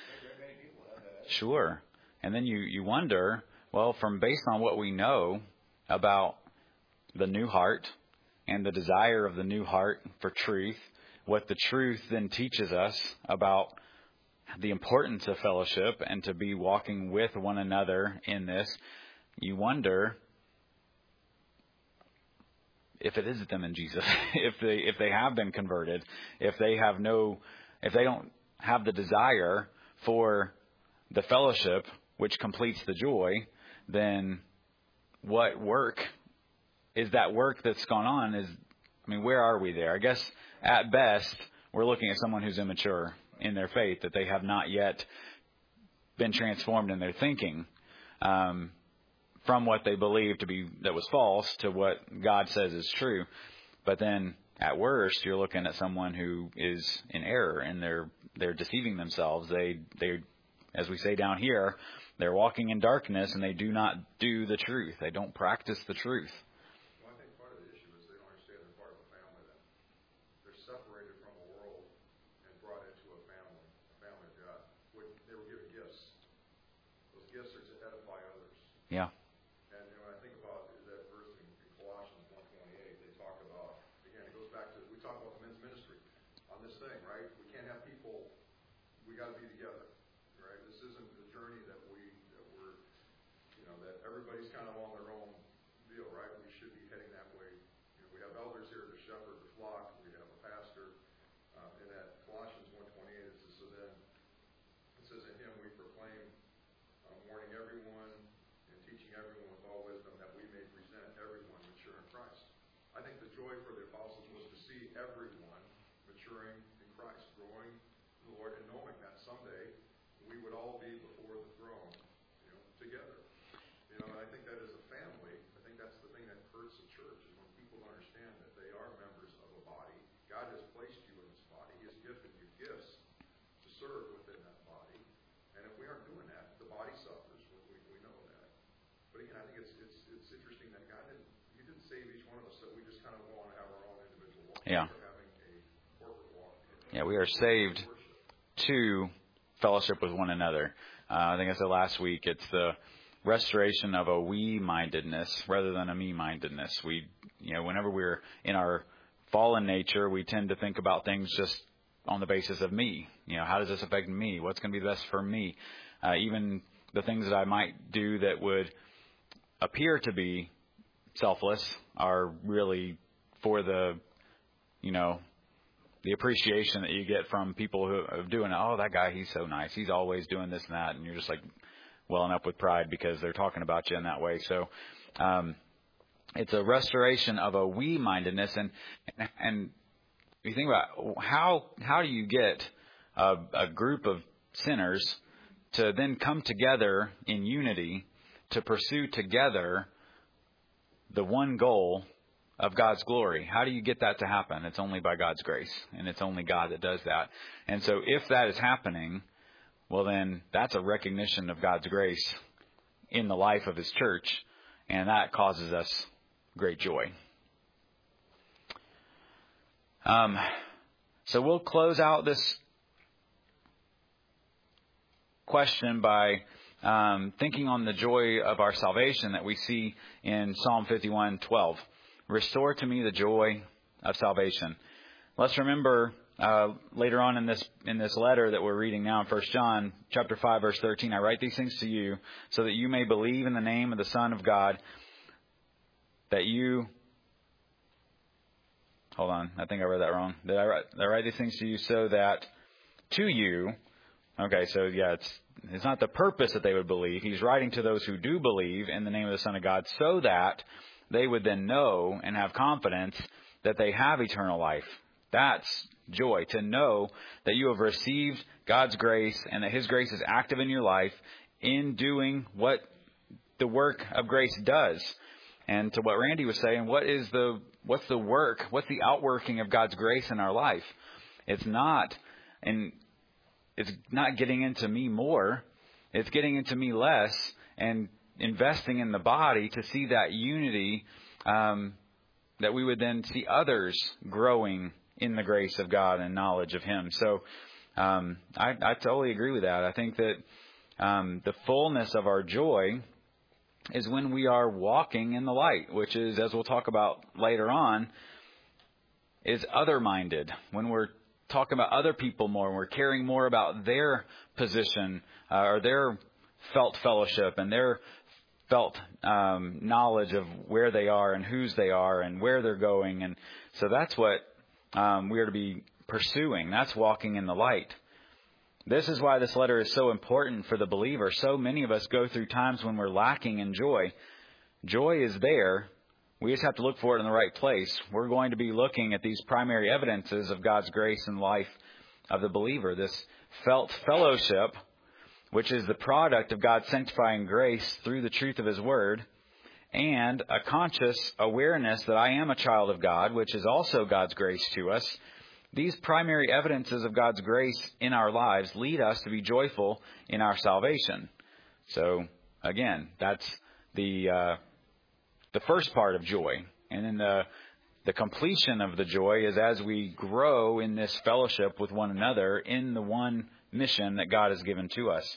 Speaker 1: sure. And then you, you wonder, well, from based on what we know about the new heart and the desire of the new heart for truth, what the truth then teaches us about the importance of fellowship and to be walking with one another in this, you wonder if it is them in Jesus, if they if they have been converted, if they have no, if they don't have the desire for the fellowship which completes the joy, then what work is that work that's gone on? Is I mean, where are we there? I guess at best we're looking at someone who's immature in their faith, that they have not yet been transformed in their thinking um, from what they believe to be that was false to what God says is true. But then at worst, you're looking at someone who is in error and they're they're deceiving themselves. They they, as we say down here, they're walking in darkness and they do not do the truth. They don't practice the truth.
Speaker 3: Well, I think part of the issue is they don't understand they're part of a family then. They're separated from the world and brought into a family, a family of God. They were given gifts. Those gifts are to edify others.
Speaker 1: Yeah.
Speaker 3: And, and when I think about that verse in Colossians one twenty-eight, they talk about, again, it goes thing, right? We can't have people, we got to be together, right? This isn't a journey that we, that we're, you know, that everybody's kind of on their own deal, right? We should be heading that way. You know, we have elders here to shepherd the flock. We have a pastor. Uh, and at Colossians one twenty-eight, it says, so then, it says, in him we proclaim, uh, warning everyone and teaching everyone with all wisdom that we may present everyone mature in Christ. I think the joy for the apostles was to see everyone maturing in Christ, growing in the Lord, and knowing that someday we would all be before the throne, you know, together. You know, and I think that as a family, I think that's the thing that hurts the church, is when people understand that they are members of a body. God has placed you in this body. He has gifted you gifts to serve within that body. And if we aren't doing that, the body suffers. We, we, we know that. But again, I think it's it's it's interesting that God didn't He didn't save each one of us so we just kind of want to have our own individual walk.
Speaker 1: Yeah.
Speaker 3: We're having a corporate walk.
Speaker 1: Yeah, we are saved to fellowship with one another. Uh, I think I said last week, it's the restoration of a we-mindedness rather than a me-mindedness. We, you know, whenever we're in our fallen nature, we tend to think about things just on the basis of me. You know, how does this affect me? What's going to be best for me? Uh, even the things that I might do that would appear to be selfless are really for the, you know, the appreciation that you get from people who are doing it. Oh, that guy, he's so nice. He's always doing this and that. And you're just like welling up with pride because they're talking about you in that way. So um, it's a restoration of a we-mindedness. And, and you think about how, how do you get a, a group of sinners to then come together in unity to pursue together the one goal of God's glory? How do you get that to happen? It's only by God's grace, and it's only God that does that. And so if that is happening, well, then that's a recognition of God's grace in the life of His church, and that causes us great joy. Um, so we'll close out this question by um, thinking on the joy of our salvation that we see in Psalm fifty-one twelve. Restore to me the joy of salvation. Let's remember uh, later on in this in this letter that we're reading now in First John chapter five verse thirteen. I write these things to you so that you may believe in the name of the Son of God. That you hold on, I think I read that wrong. Did I write, I write these things to you so that to you. Okay, so yeah, it's it's not the purpose that they would believe. He's writing to those who do believe in the name of the Son of God so that they would then know and have confidence that they have eternal life. That's joy, to know that you have received God's grace and that His grace is active in your life in doing what the work of grace does. And to what Randy was saying, what is the what's the work? What's the outworking of God's grace in our life? It's not and it's not getting into me more. It's getting into me less and investing in the body to see that unity, um, that we would then see others growing in the grace of God and knowledge of Him. So um, I, I totally agree with that. I think that um, the fullness of our joy is when we are walking in the light, which is, as we'll talk about later on, is other-minded. When we're talking about other people more, and we're caring more about their position uh, or their felt fellowship and their felt um, knowledge of where they are and whose they are and where they're going. And so that's what um, we are to be pursuing. That's walking in the light. This is why this letter is so important for the believer. So many of us go through times when we're lacking in joy. Joy is there. We just have to look for it in the right place. We're going to be looking at these primary evidences of God's grace in life of the believer. This felt fellowship, which is the product of God's sanctifying grace through the truth of His Word, and a conscious awareness that I am a child of God, which is also God's grace to us. These primary evidences of God's grace in our lives lead us to be joyful in our salvation. So, again, that's the uh, the first part of joy. And then the the completion of the joy is as we grow in this fellowship with one another in the one mission that God has given to us.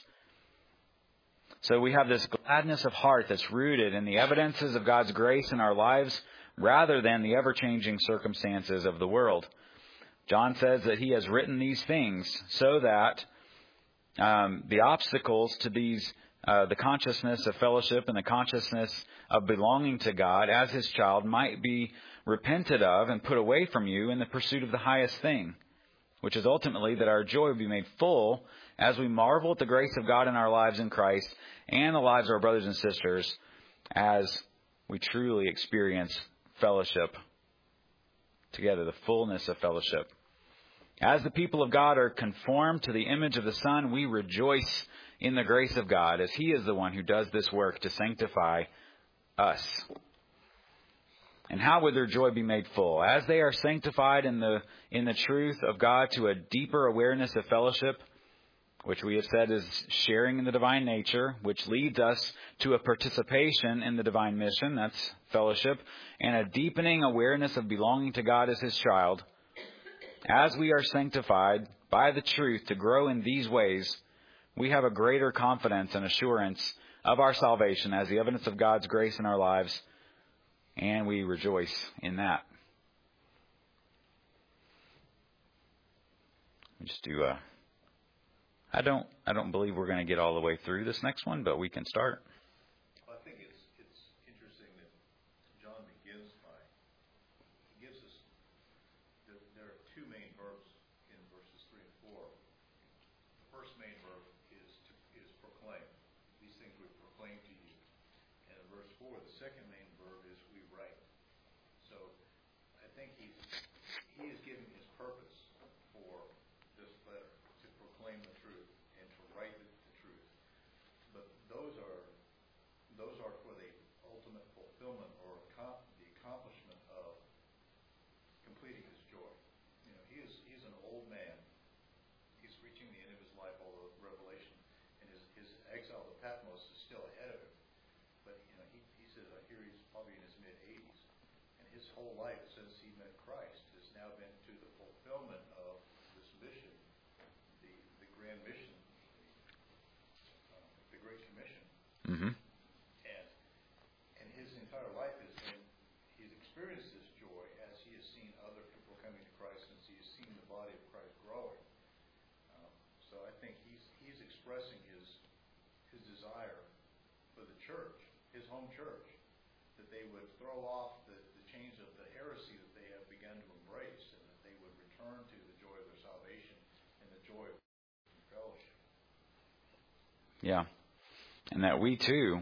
Speaker 1: So we have this gladness of heart that's rooted in the evidences of God's grace in our lives rather than the ever-changing circumstances of the world. John says that he has written these things so that um, the obstacles to these, uh, the consciousness of fellowship and the consciousness of belonging to God as his child might be repented of and put away from you in the pursuit of the highest thing, which is ultimately that our joy will be made full as we marvel at the grace of God in our lives in Christ and the lives of our brothers and sisters as we truly experience fellowship together, the fullness of fellowship. As the people of God are conformed to the image of the Son, we rejoice in the grace of God as he is the one who does this work to sanctify us. And how would their joy be made full? As they are sanctified in the in the truth of God to a deeper awareness of fellowship, which we have said is sharing in the divine nature, which leads us to a participation in the divine mission, that's fellowship, and a deepening awareness of belonging to God as his child. As we are sanctified by the truth to grow in these ways, we have a greater confidence and assurance of our salvation as the evidence of God's grace in our lives, and we rejoice in that. Just do a I don't I don't believe we're going to get all the way through this next one, but we can start.
Speaker 2: Well, I think it's it's interesting that John begins by, he gives us, there, there are two main verbs in verses three and four. The first main verb is to, is proclaim. These things we proclaim to you. And in verse four, the second main verb is we write. So I think he's, he is giving his purpose for this letter, to proclaim the truth and to write the, the truth. But those are those are for the ultimate fulfillment or accom- the accomplishment of completing his joy. You know, he is he's an old man. He's reaching the end of his life, although Revelation and his, his exile to Patmos is still ahead of him. But you know, he, he says I hear he's probably in his mid eighties, and his whole life since he met Christ has now been to the fulfillment of this mission, the the grand mission, the, uh, the Great Commission.
Speaker 1: Mm-hmm.
Speaker 2: And and his entire life has been, he's experienced this joy as he has seen other people coming to Christ, and he has seen the body of Christ growing. Um, so I think he's he's expressing his his desire for the church, his home church, that they would throw off the, the chains of the heresy that they have begun to embrace, and that they would return to the joy of their salvation and the joy of fellowship.
Speaker 1: Yeah. And that we too,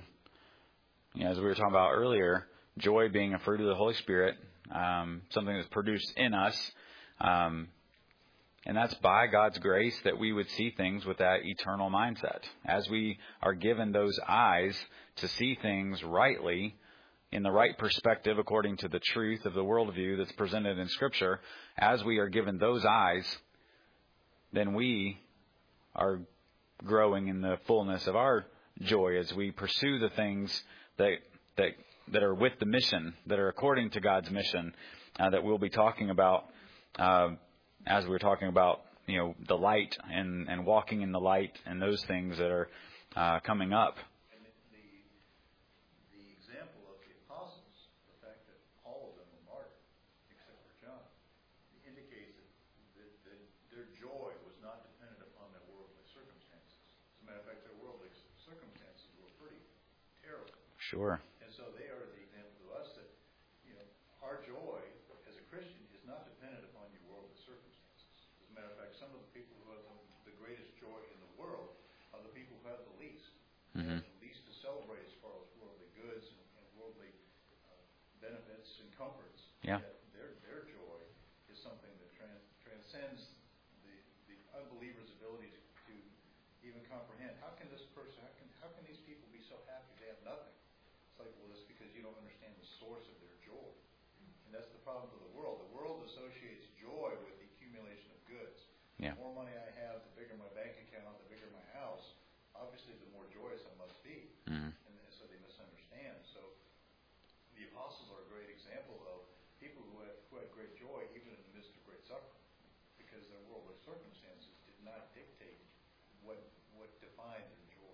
Speaker 1: you know, as we were talking about earlier, joy being a fruit of the Holy Spirit, um, something that's produced in us. Um, and that's by God's grace that we would see things with that eternal mindset. As we are given those eyes to see things rightly, in the right perspective according to the truth of the worldview that's presented in Scripture, as we are given those eyes, then we are growing in the fullness of our joy as we pursue the things that that that are with the mission, that are according to God's mission, uh, that we'll be talking about uh, as we're talking about, you know, the light and, and walking in the light and those things that are uh, coming up.
Speaker 2: And the, the example of the apostles, the fact that all of them were martyred, except for John, indicates that, that, that their joy was not dependent upon their worldly circumstances. As a matter of fact, their worldly circumstances were pretty terrible.
Speaker 1: Sure.
Speaker 2: And so they are the example to us that, you know, our joy as a Christian is not dependent upon your worldly circumstances. As a matter of fact, some of the people who have the, the greatest joy in the world are the people who have the least.
Speaker 1: Mm-hmm.
Speaker 2: The least to celebrate as far as worldly goods and, and worldly uh, benefits and comforts.
Speaker 1: Yeah.
Speaker 2: Yet their their joy is something that trans, transcends the, the unbeliever's ability to, to even comprehend. How can this person, how can how can these people be so happy they have nothing? It's like, well, it's because you don't understand the source of their joy. And that's the problem for the world. The world associates joy with the accumulation of goods.
Speaker 1: Yeah.
Speaker 2: The more money I have, the bigger my bank account, the bigger my house. Obviously, the more joyous I must be.
Speaker 1: Mm-hmm.
Speaker 2: And so they misunderstand. So the apostles are a great example of people who had, who had great joy even in the midst of great suffering, because their worldly circumstances did not dictate what what defined their joy.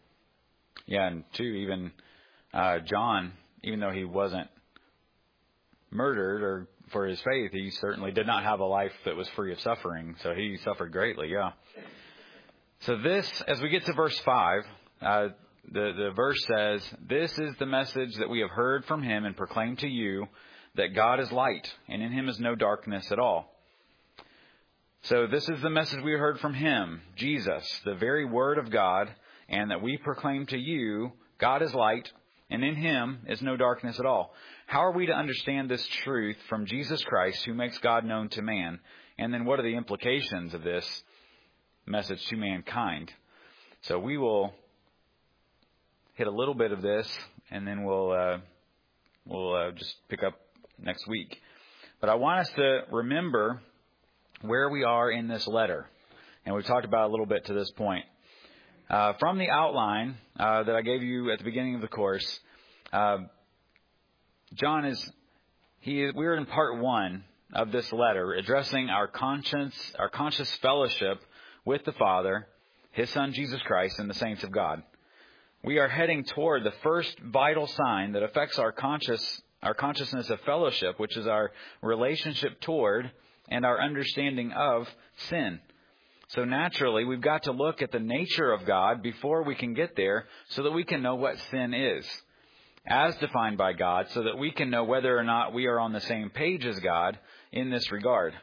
Speaker 1: Yeah, and two, even uh, John, even though he wasn't murdered or for his faith, he certainly did not have a life that was free of suffering. So he suffered greatly, yeah. So this, as we get to verse five, uh, the, the verse says, "This is the message that we have heard from him and proclaimed to you, that God is light, and in him is no darkness at all." So this is the message we heard from him, Jesus, the very word of God, and that we proclaim to you, God is light, and in him is no darkness at all. How are we to understand this truth from Jesus Christ, who makes God known to man? And then what are the implications of this message to mankind? So we will hit a little bit of this, and then we'll uh, we'll uh, just pick up next week. But I want us to remember where we are in this letter. And we've talked about it a little bit to this point. Uh, from the outline uh, that I gave you at the beginning of the course, uh, John is, he is, we're in part one of this letter, addressing our conscience, our conscious fellowship with the Father, his Son Jesus Christ, and the saints of God. We are heading toward the first vital sign that affects our conscious, our consciousness of fellowship, which is our relationship toward and our understanding of sin. So naturally, we've got to look at the nature of God before we can get there, so that we can know what sin is, as defined by God, so that we can know whether or not we are on the same page as God in this regard.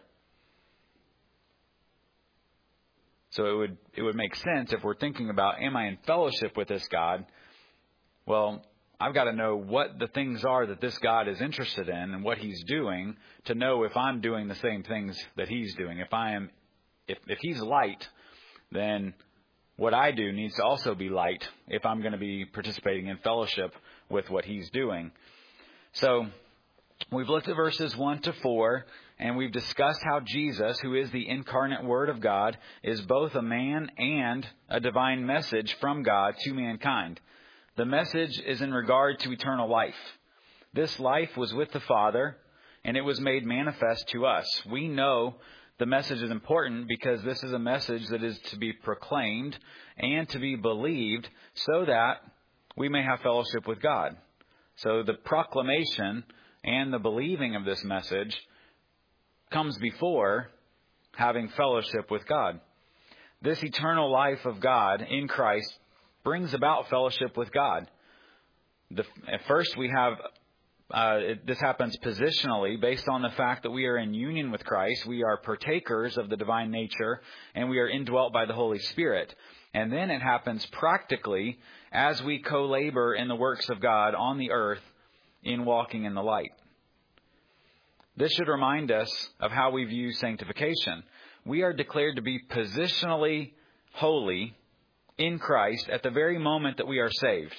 Speaker 1: So it would it would make sense if we're thinking about, am I in fellowship with this God? Well, I've got to know what the things are that this God is interested in and what he's doing to know if I'm doing the same things that he's doing. If I am, if, if he's light, then what I do needs to also be light if I'm going to be participating in fellowship with what he's doing. So we've looked at verses one to four, and we've discussed how Jesus, who is the incarnate Word of God, is both a man and a divine message from God to mankind. The message is in regard to eternal life. This life was with the Father, and it was made manifest to us. We know the message is important because this is a message that is to be proclaimed and to be believed so that we may have fellowship with God. So the proclamation and the believing of this message comes before having fellowship with God. This eternal life of God in Christ brings about fellowship with God. The, at first, we have uh, it, this happens positionally based on the fact that we are in union with Christ. We are partakers of the divine nature, and we are indwelt by the Holy Spirit. And then it happens practically as we co-labor in the works of God on the earth in walking in the light. This should remind us of how we view sanctification. We are declared to be positionally holy in Christ at the very moment that we are saved.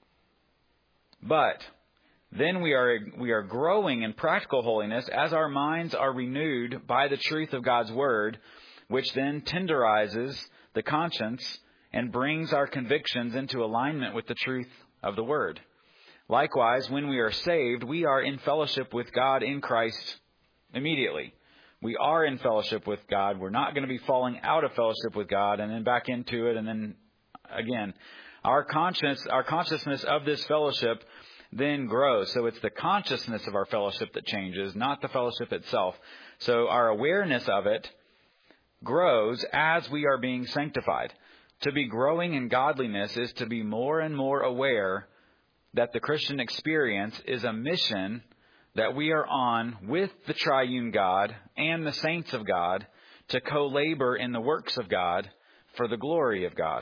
Speaker 1: But then we are we are growing in practical holiness as our minds are renewed by the truth of God's Word, which then tenderizes the conscience and brings our convictions into alignment with the truth of the Word. Likewise, when we are saved, we are in fellowship with God in Christ immediately. We are in fellowship with God. We're not going to be falling out of fellowship with God and then back into it and then again. Our conscience, our consciousness of this fellowship then grows. So it's the consciousness of our fellowship that changes, not the fellowship itself. So our awareness of it grows as we are being sanctified. To be growing in godliness is to be more and more aware that the Christian experience is a mission that we are on with the triune God and the saints of God to co-labor in the works of God for the glory of God.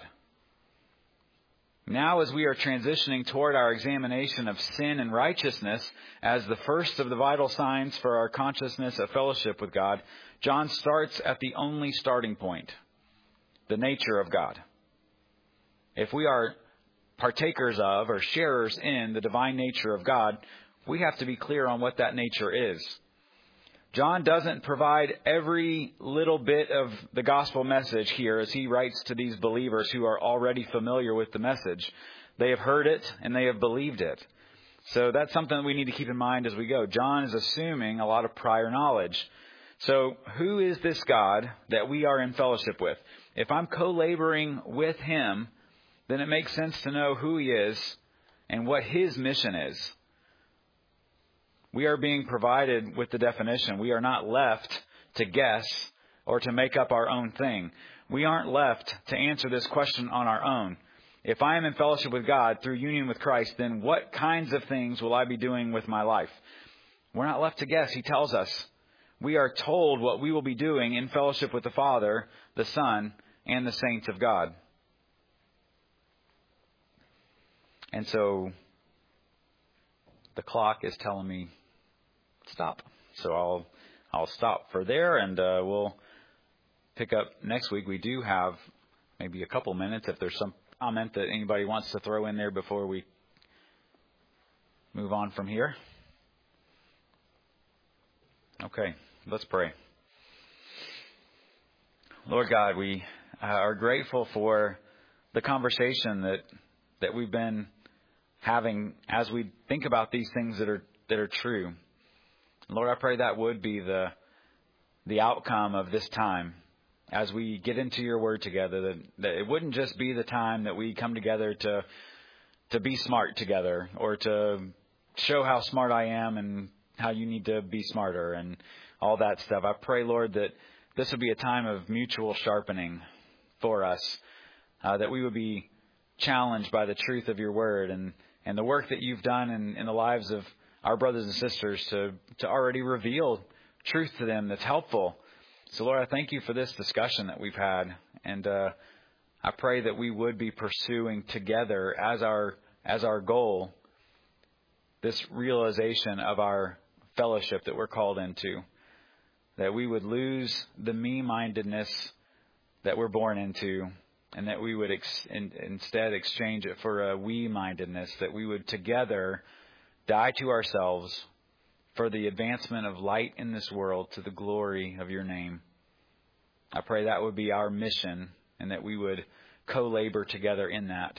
Speaker 1: Now, as we are transitioning toward our examination of sin and righteousness as the first of the vital signs for our consciousness of fellowship with God, John starts at the only starting point, the nature of God. If we are partakers of or sharers in the divine nature of God, we have to be clear on what that nature is. John doesn't provide every little bit of the gospel message here as he writes to these believers who are already familiar with the message. They have heard it and they have believed it. So that's something that we need to keep in mind as we go. John is assuming a lot of prior knowledge. So who is this God that we are in fellowship with? If I'm co-laboring with him, then it makes sense to know who he is and what his mission is. We are being provided with the definition. We are not left to guess or to make up our own thing. We aren't left to answer this question on our own. If I am in fellowship with God through union with Christ, then what kinds of things will I be doing with my life? We're not left to guess. He tells us. We are told what we will be doing in fellowship with the Father, the Son, and the saints of God. And so the clock is telling me stop. So I'll I'll stop for there, and uh, we'll pick up next week. We do have maybe a couple minutes if there's some comment that anybody wants to throw in there before we move on from here. Okay, let's pray. Lord God, we uh, are grateful for the conversation that that we've been having as we think about these things that are that are true. Lord, I pray that would be the the outcome of this time as we get into your word together, that, that it wouldn't just be the time that we come together to to be smart together or to show how smart I am and how you need to be smarter and all that stuff. I pray, Lord, that this would be a time of mutual sharpening for us, uh, that we would be challenged by the truth of your word and, and the work that you've done in, in the lives of our brothers and sisters to, to already reveal truth to them that's helpful. So, Lord, I thank you for this discussion that we've had. And uh, I pray that we would be pursuing together as our as our goal this realization of our fellowship that we're called into, that we would lose the me-mindedness that we're born into, and that we would ex- in, instead exchange it for a we-mindedness, that we would together die to ourselves for the advancement of light in this world to the glory of your name. I pray that would be our mission and that we would co-labor together in that.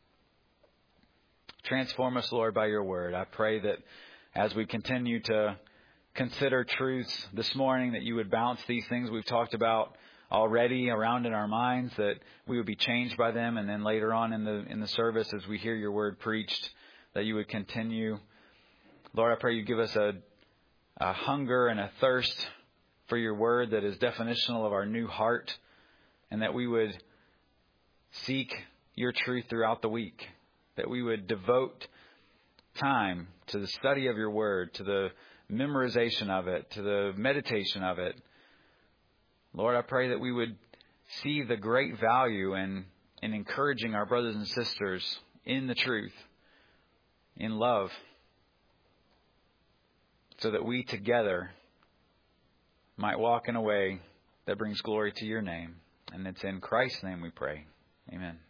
Speaker 1: Transform us, Lord, by your word. I pray that as we continue to consider truths this morning, that you would bounce these things we've talked about already around in our minds, that we would be changed by them, and then later on in the in the service as we hear your word preached, that you would continue. Lord, I pray you give us a, a hunger and a thirst for your word that is definitional of our new heart, and that we would seek your truth throughout the week, that we would devote time to the study of your word, to the memorization of it, to the meditation of it. Lord, I pray that we would see the great value in, in encouraging our brothers and sisters in the truth, in love, so that we together might walk in a way that brings glory to your name. And it's in Christ's name we pray. Amen.